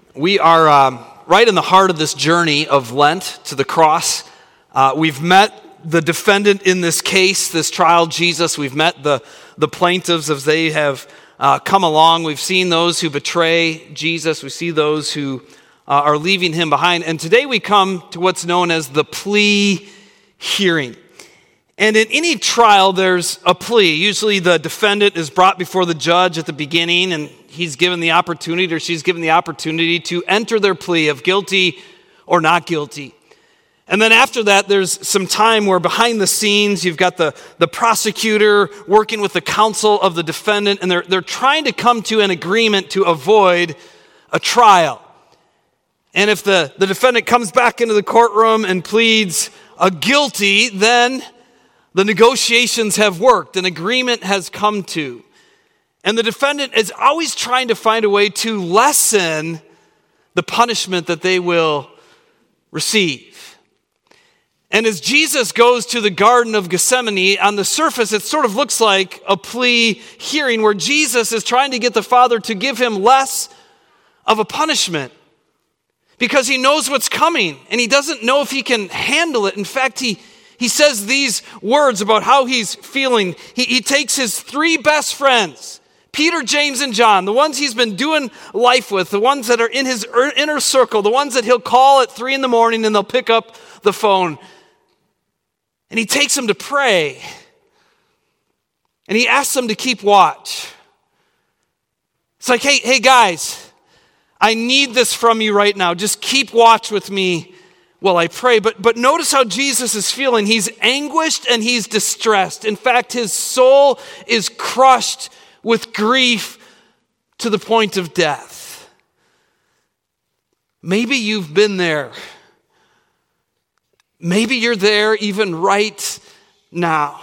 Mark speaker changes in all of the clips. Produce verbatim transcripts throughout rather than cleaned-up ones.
Speaker 1: We are um, right in the heart of this journey of Lent to the cross. Uh, we've met the defendant in this case, this trial, Jesus. We've met the, the plaintiffs as they have uh, come along. We've seen those who betray Jesus. We see those who uh, are leaving him behind. And today we come to what's known as the plea hearing. And in any trial, there's a plea. Usually the defendant is brought before the judge at the beginning, and he's given the opportunity, or she's given the opportunity to enter their plea of guilty or not guilty. And then after that, there's some time where behind the scenes, you've got the, the prosecutor working with the counsel of the defendant, and they're, they're trying to come to an agreement to avoid a trial. And if the, the defendant comes back into the courtroom and pleads a guilty, then the negotiations have worked, an agreement has come to. And the defendant is always trying to find a way to lessen the punishment that they will receive. And as Jesus goes to the Garden of Gethsemane, on the surface it sort of looks like a plea hearing where Jesus is trying to get the Father to give him less of a punishment because he knows what's coming and he doesn't know if he can handle it. In fact, he He says these words about how he's feeling. He, he takes his three best friends, Peter, James, and John, the ones he's been doing life with, the ones that are in his inner circle, the ones that he'll call at three in the morning and they'll pick up the phone. And he takes them to pray. And he asks them to keep watch. It's like, hey, hey guys, I need this from you right now. Just keep watch with me while I pray. But, but notice how Jesus is feeling. He's anguished and he's distressed. In fact, his soul is crushed with grief to the point of death. Maybe you've been there. Maybe you're there even right now.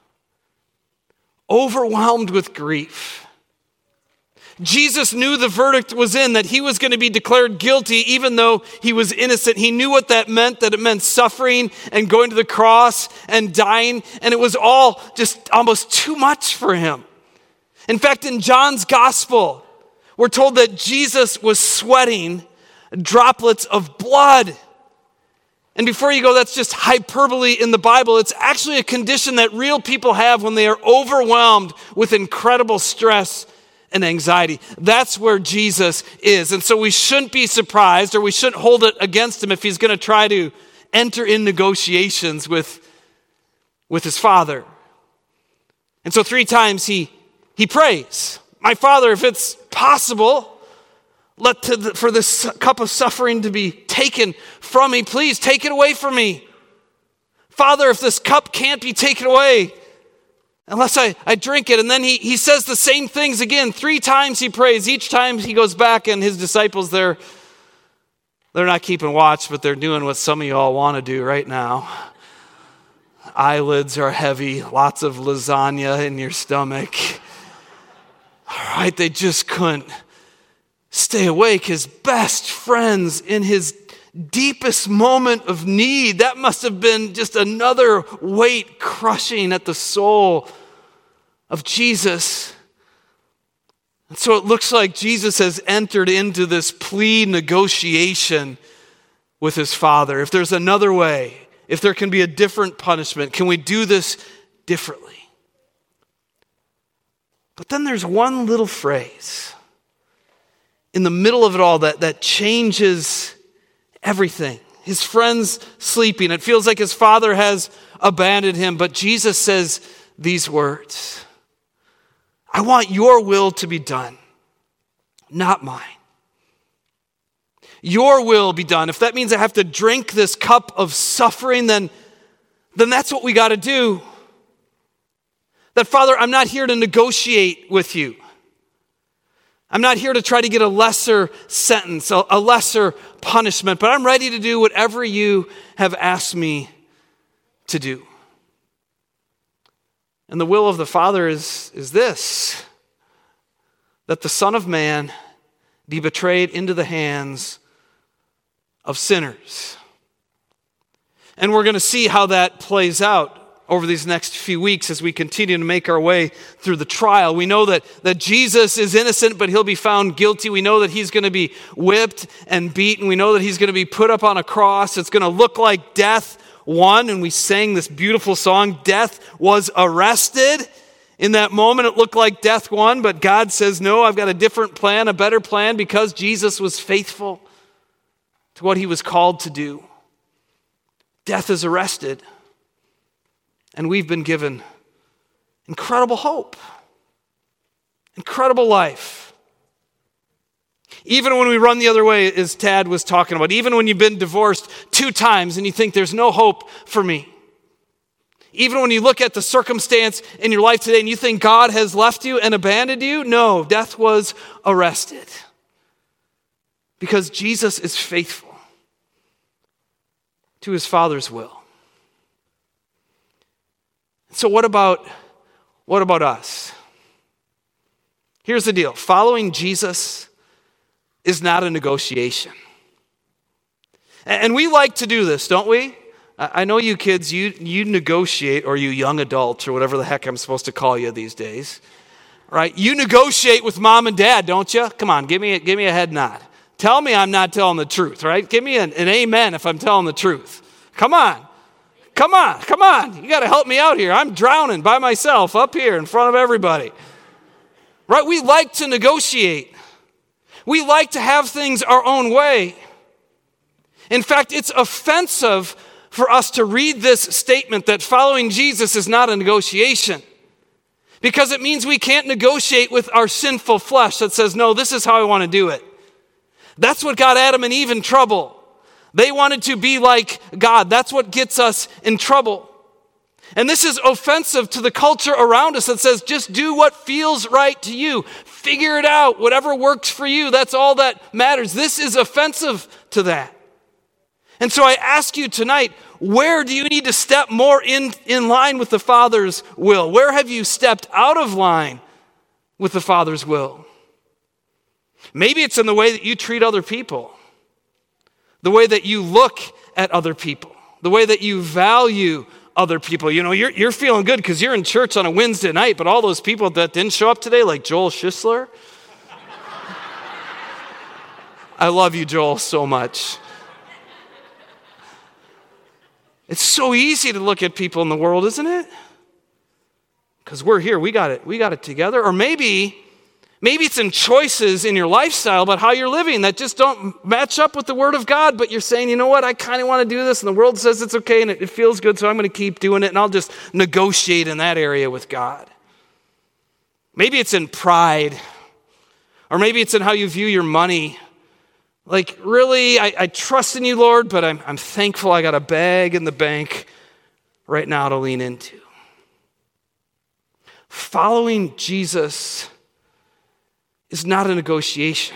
Speaker 1: Overwhelmed with grief. Jesus knew the verdict was in, that he was going to be declared guilty even though he was innocent. He knew what that meant, that it meant suffering and going to the cross and dying, and it was all just almost too much for him. In fact, in John's gospel, we're told that Jesus was sweating droplets of blood. And before you go, that's just hyperbole in the Bible. It's actually a condition that real people have when they are overwhelmed with incredible stress and anxiety. That's where Jesus is. And so we shouldn't be surprised, or we shouldn't hold it against him if he's going to try to enter in negotiations with, with his Father. And so three times he, he prays, "My Father, if it's possible, let to the, for this cup of suffering to be taken from me, please take it away from me. Father, if this cup can't be taken away, unless I, I drink it." And then he, he says the same things again. Three times he prays. Each time he goes back, and his disciples, they're, they're not keeping watch, but they're doing what some of you all want to do right now. Eyelids are heavy, lots of lasagna in your stomach. All right, they just couldn't stay awake. His best friends in his deepest moment of need. That must have been just another weight crushing at the soul of Jesus. And so it looks like Jesus has entered into this plea negotiation with his Father. If there's another way, if there can be a different punishment, can we do this differently? But then there's one little phrase in the middle of it all that, that changes everything. His friends sleeping. It feels like his Father has abandoned him. But Jesus says these words: "I want your will to be done, not mine. Your will be done." If that means I have to drink this cup of suffering, then, then that's what we got to do. That, Father, I'm not here to negotiate with you. I'm not here to try to get a lesser sentence, a, a lesser punishment, but I'm ready to do whatever you have asked me to do. And the will of the Father is, is this: that the Son of Man be betrayed into the hands of sinners. And we're going to see how that plays out. over these next few weeks as we continue to make our way through the trial. We know that, that Jesus is innocent, but he'll be found guilty. We know that he's going to be whipped and beaten. We know that he's going to be put up on a cross. It's going to look like death won, and we sang this beautiful song, Death Was Arrested. In that moment, it looked like death won, but God says, no, I've got a different plan, a better plan, because Jesus was faithful to what he was called to do. Death is arrested. And we've been given incredible hope, incredible life. Even when we run the other way, as Tad was talking about, even when you've been divorced two times and you think there's no hope for me, even when you look at the circumstance in your life today and you think God has left you and abandoned you, no, death was arrested. Because Jesus is faithful to his Father's will. So what about, what about us? Here's the deal. Following Jesus is not a negotiation. And we like to do this, don't we? I know you kids, you, you negotiate, or you young adults, or whatever the heck I'm supposed to call you these days. Right? You negotiate with mom and dad, don't you? Come on, give me a, give me a head nod. Tell me I'm not telling the truth, right? Give me an, an amen if I'm telling the truth. Come on. Come on, come on. You got to help me out here. I'm drowning by myself up here in front of everybody. Right? We like to negotiate. We like to have things our own way. In fact, it's offensive for us to read this statement that following Jesus is not a negotiation. Because it means we can't negotiate with our sinful flesh that says, no, this is how I want to do it. That's what got Adam and Eve in trouble. They wanted to be like God. That's what gets us in trouble. And this is offensive to the culture around us that says, just do what feels right to you. Figure it out. Whatever works for you, that's all that matters. This is offensive to that. And so I ask you tonight, where do you need to step more in, in line with the Father's will? Where have you stepped out of line with the Father's will? Maybe it's in the way that you treat other people. The way that you look at other people, the way that you value other people. You know, you're, you're feeling good because you're in church on a Wednesday night, but all those people that didn't show up today, like Joel Schisler. I love you, Joel, so much. It's so easy to look at people in the world, isn't it? Because we're here, we got it, we got it together. Or maybe Maybe it's in choices in your lifestyle about how you're living that just don't match up with the Word of God, but you're saying, you know what, I kind of want to do this, and the world says it's okay, and it, it feels good, so I'm going to keep doing it, and I'll just negotiate in that area with God. Maybe it's in pride, or maybe it's in how you view your money. Like, really, I, I trust in you, Lord, but I'm, I'm thankful I got a bag in the bank right now to lean into. Following Jesus is not a negotiation.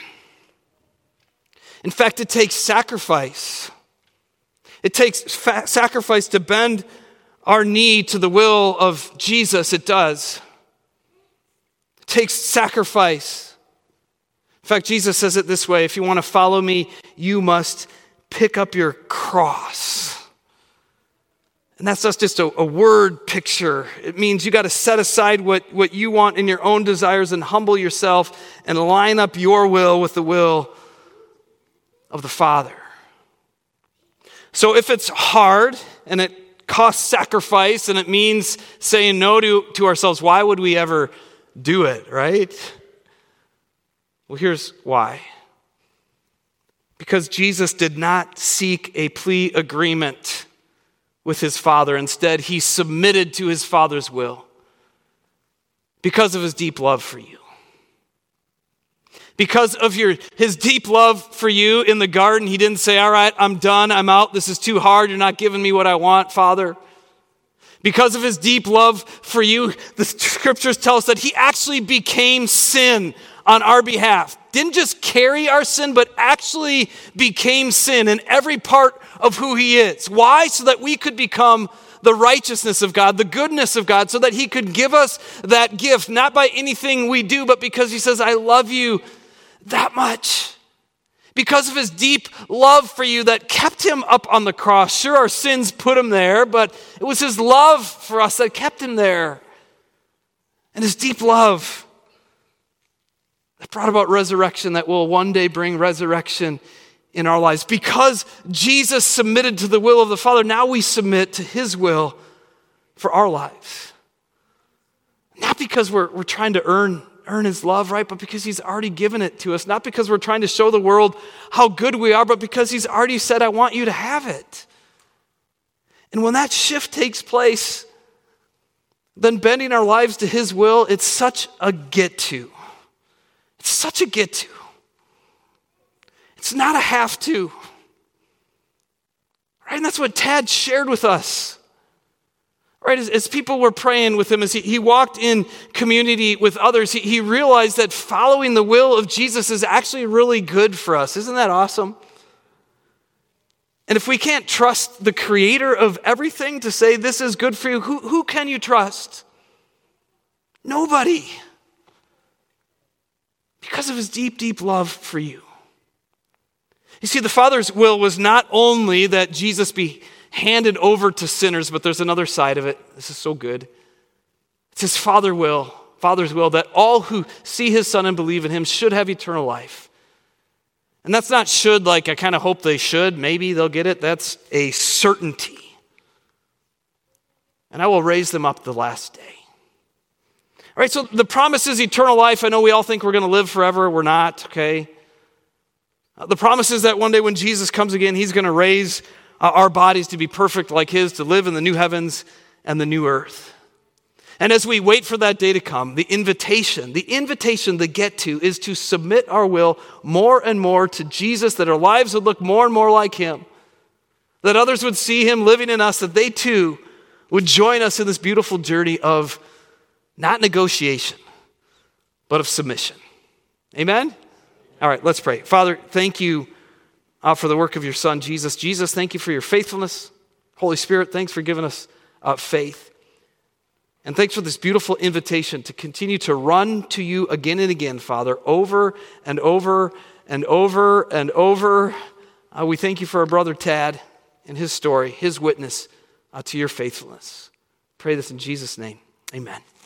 Speaker 1: In fact, it takes sacrifice. It takes fa- sacrifice to bend our knee to the will of Jesus. It does. It takes sacrifice. In fact, Jesus says it this way: if you want to follow me, you must pick up your cross. And that's not just a, a word picture. It means you got to set aside what, what you want in your own desires and humble yourself and line up your will with the will of the Father. So if it's hard and it costs sacrifice and it means saying no to, to ourselves, why would we ever do it, right? Well, here's why. Because Jesus did not seek a plea agreement with his Father. Instead, he submitted to his Father's will because of his deep love for you. Because of your his deep love for you in the garden, he didn't say, all right, I'm done, I'm out, this is too hard, you're not giving me what I want, Father. Because of his deep love for you, the scriptures tell us that he actually became sin on our behalf. Didn't just carry our sin, but actually became sin in every part of who he is. Why? So that we could become the righteousness of God, the goodness of God, so that he could give us that gift, not by anything we do, but because he says, I love you that much. Because of his deep love for you that kept him up on the cross. Sure, our sins put him there, but it was his love for us that kept him there. And his deep love that brought about resurrection, that will one day bring resurrection in our lives. Because Jesus submitted to the will of the Father, now we submit to his will for our lives. Not because we're, we're trying to earn earn his love, right? But because he's already given it to us. Not because we're trying to show the world how good we are, but because he's already said, I want you to have it. And when that shift takes place, then bending our lives to his will, it's such a get to. It's such a get to. It's not a have to. Right? And that's what Tad shared with us. Right, as, as people were praying with him, as he, he walked in community with others, he, he realized that following the will of Jesus is actually really good for us. Isn't that awesome? And if we can't trust the creator of everything to say this is good for you, who, who can you trust? Nobody. Because of his deep, deep love for you. You see, the Father's will was not only that Jesus be handed over to sinners, but there's another side of it. This is so good. It's his Father will, Father's will, that all who see his Son and believe in him should have eternal life. And that's not should like I kind of hope they should. Maybe they'll get it. That's a certainty. And I will raise them up the last day. All right, so the promise is eternal life. I know we all think we're going to live forever. We're not, okay? Uh, the promise is that one day when Jesus comes again, he's going to raise Uh, our bodies to be perfect like his, to live in the new heavens and the new earth. And as we wait for that day to come, the invitation, the invitation, the get to, is to submit our will more and more to Jesus, that our lives would look more and more like him, that others would see him living in us, that they too would join us in this beautiful journey of not negotiation, but of submission. Amen? All right, let's pray. Father, thank you Uh, for the work of your Son, Jesus. Jesus, thank you for your faithfulness. Holy Spirit, thanks for giving us uh, faith. And thanks for this beautiful invitation to continue to run to you again and again, Father, over and over and over and over. Uh, we thank you for our brother Tad and his story, his witness uh, to your faithfulness. Pray this in Jesus' name. Amen.